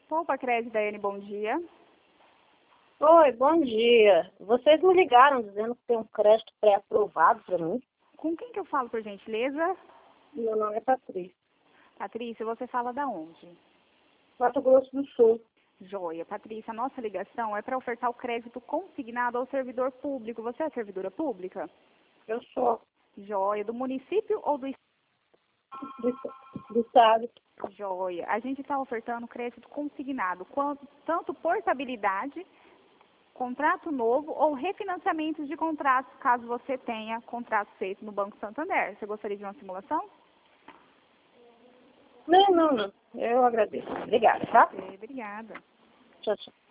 Poupa Crédito, Daiane, bom dia. Oi, bom dia. Vocês me ligaram dizendo que tem um crédito pré-aprovado para mim. Com quem que eu falo, por gentileza? Meu nome é Patrícia. Patrícia, você fala da onde? Mato Grosso do Sul. Joia. Patrícia, a nossa ligação é para ofertar o crédito consignado ao servidor público. Você é servidora pública? Eu sou Joia. Do município ou do do estado. Joia. A gente está ofertando crédito consignado, tanto portabilidade, contrato novo ou refinanciamentos de contratos, caso você tenha contrato feito no Banco Santander. Você gostaria de uma simulação? Não. Eu agradeço. Obrigada, tá? Obrigada. Tchau, tchau.